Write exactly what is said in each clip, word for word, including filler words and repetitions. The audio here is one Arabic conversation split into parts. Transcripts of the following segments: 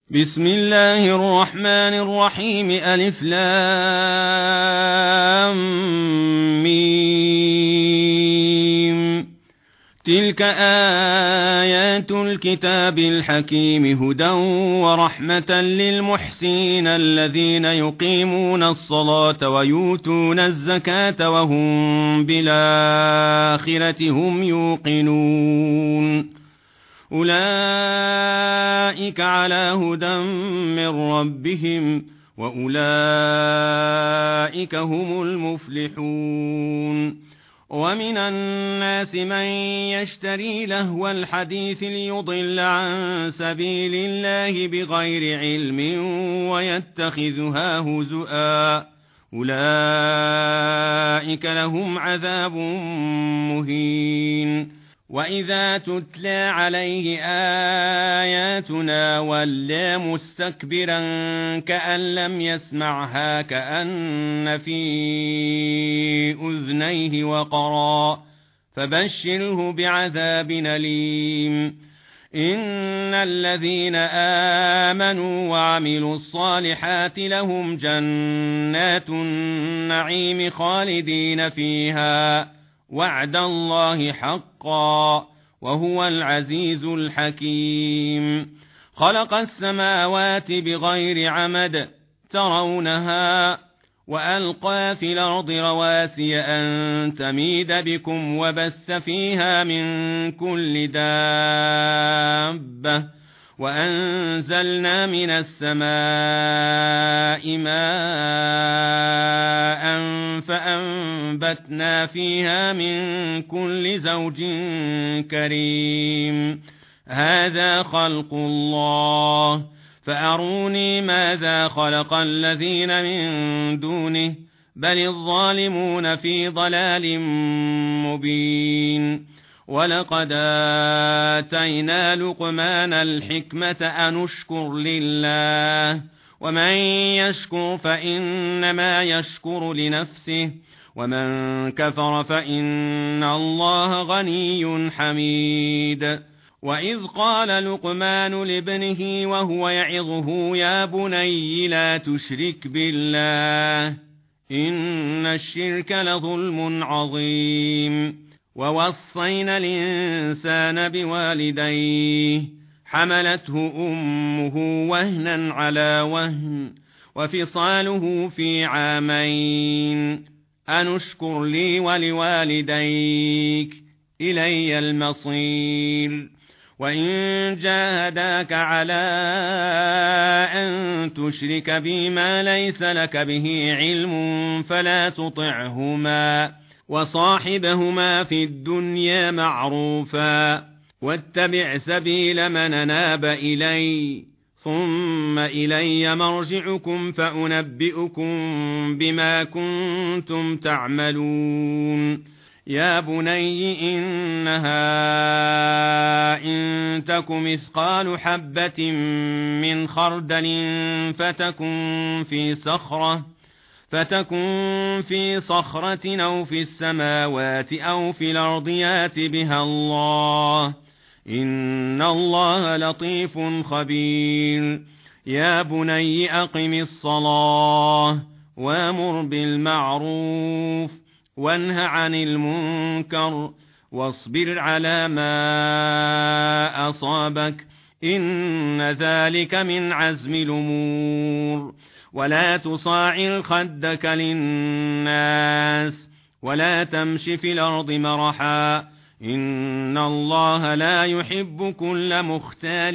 بسم الله الرحمن الرحيم ألف لام ميم تلك آيات الكتاب الحكيم هدى ورحمة للمحسنين الذين يقيمون الصلاة ويؤتون الزكاة وهم بالآخرة هم يوقنون أولئك على هدى من ربهم وأولئك هم المفلحون ومن الناس من يشتري لهو الحديث ليضل عن سبيل الله بغير علم ويتخذها هزؤا أولئك لهم عذاب مهين وإذا تتلى عليه آياتنا ولى مستكبرا كأن لم يسمعها كأن في أذنيه وقرا فبشره بعذاب أليم إن الذين آمنوا وعملوا الصالحات لهم جنات النعيم خالدين فيها وعد الله حقا وهو العزيز الحكيم خلق السماوات بغير عمد ترونها وألقى في الأرض رواسي أن تميد بكم وبث فيها من كل دابة وأنزلنا من السماء ماء فأنبتنا فيها من كل زوج كريم هذا خلق الله فأروني ماذا خلق الذين من دونه بل الظالمون في ضلال مبين ولقد آتينا لقمان الحكمة أن اشكر لله ومن يشكر فإنما يشكر لنفسه ومن كفر فإن الله غني حميد وإذ قال لقمان لابنه وهو يعظه يا بني لا تشرك بالله إن الشرك لظلم عظيم ووصينا الإنسان بوالديه حملته أمه وهنا على وهن وفصاله في عامين أن اشكر لي ولوالديك إلي المصير وإن جاهداك على أن تشرك بي ما ليس لك به علم فلا تطعهما وصاحبهما في الدنيا معروفا واتبع سبيل من أناب إلي ثم إلي مرجعكم فأنبئكم بما كنتم تعملون يا بني إنها إن تك مثقال حبة من خردل فتكن في صخرة فتكن في صخرة أو في السماوات أو في الأرض يات بها الله إن الله لطيف خبير يا بني أقم الصلاة وامر بالمعروف وانه عن المنكر واصبر على ما أصابك إن ذلك من عزم الأمور ولا تصاعر خدك للناس ولا تمش في الأرض مرحا إن الله لا يحب كل مختال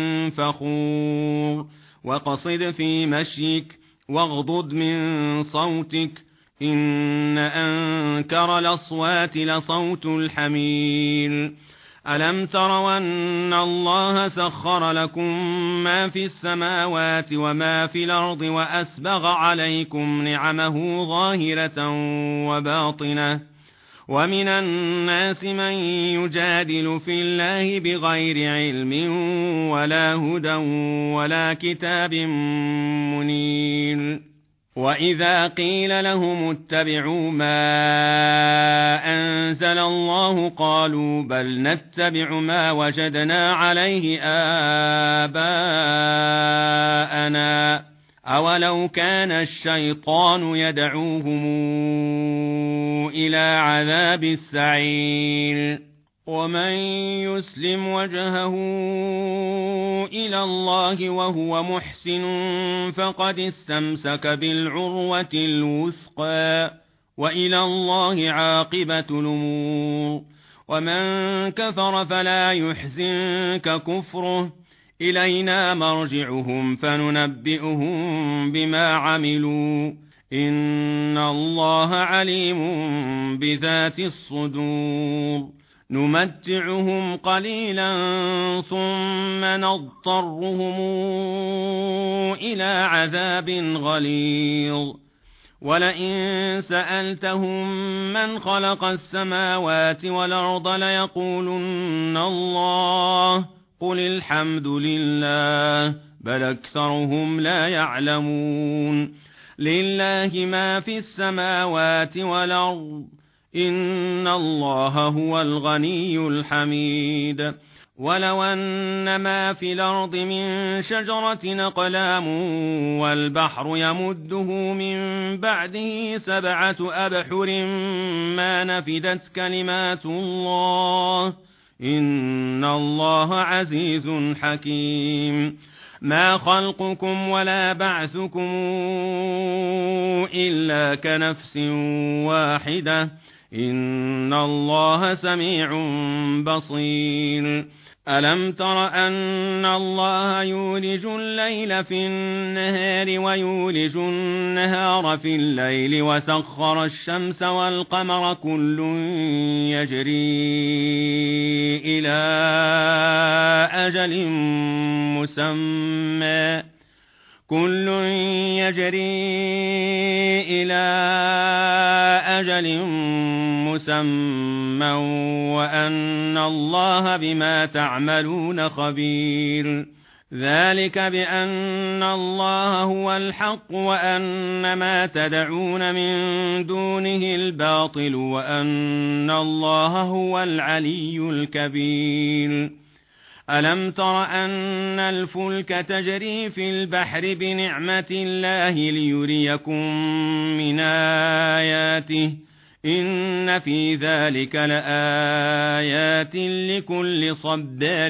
فخور وقصد في مشيك واغضض من صوتك إن أنكر الأصوات لصوت الحمير ألم تروا أن الله سخر لكم ما في السماوات وما في الأرض وأسبغ عليكم نعمه ظاهرة وباطنة ومن الناس من يجادل في الله بغير علم ولا هدى ولا كتاب منير وإذا قيل لهم اتبعوا ما أنزل الله قالوا بل نتبع ما وجدنا عليه آباءنا أولو كان الشيطان يدعوهم إلى عذاب السعير ومن يسلم وجهه إلى الله وهو محسن فقد استمسك بالعروة الوثقى وإلى الله عاقبة الأمور ومن كفر فلا يحزنك كفره إلينا مرجعهم فننبئهم بما عملوا إن الله عليم بذات الصدور نمتعهم قليلا ثم نضطرهم إلى عذاب غليظ ولئن سألتهم من خلق السماوات والأرض ليقولن الله قل الحمد لله بل أكثرهم لا يعلمون لله ما في السماوات والأرض إن الله هو الغني الحميد ولو أن ما في الأرض من شجرة أقلام والبحر يمده من بعده سبعة أبحر ما نفدت كلمات الله إن الله عزيز حكيم ما خلقكم ولا بعثكم إلا كنفس واحدة إن الله سميع بصير ألم تر أن الله يولج الليل في النهار ويولج النهار في الليل وسخر الشمس والقمر كل يجري إلى أجل مسمى كل يجري إلى أجل مسمى وأن الله بما تعملون خبير ذلك بأن الله هو الحق وأن ما تدعون من دونه الباطل وأن الله هو العلي الكبير ألم تر أن الفلك تجري في البحر بنعمة الله ليريكم من آياته إن في ذلك لآيات لكل صبار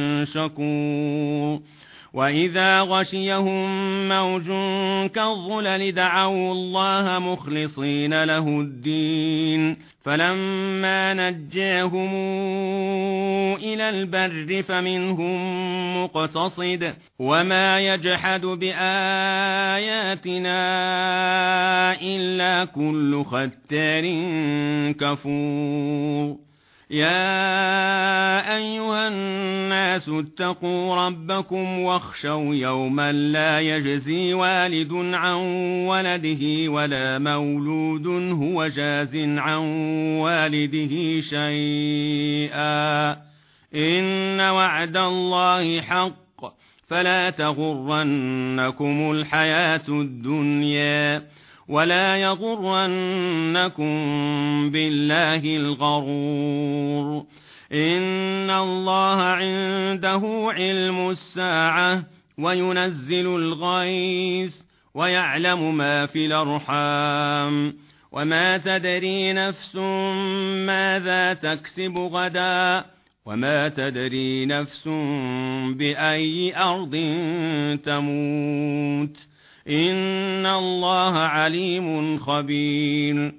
شكور وإذا غشيهم موج كالظلل دعوا الله مخلصين له الدين فلما نجاهم إلى البر فمنهم مقتصد وما يجحد بآياتنا إلا كل ختار كفور يا أيها الناس اتقوا ربكم واخشوا يوما لا يجزي والد عن ولده ولا مولود هو جاز عن والده شيئا إن وعد الله حق فلا تغرنكم الحياة الدنيا ولا يغرنكم بالله الغرور إن الله عنده علم الساعة وينزل الغيث ويعلم ما في الأرحام وما تدري نفس ماذا تكسب غدا وما تدري نفس بأي أرض تموت إن الله عليم خبير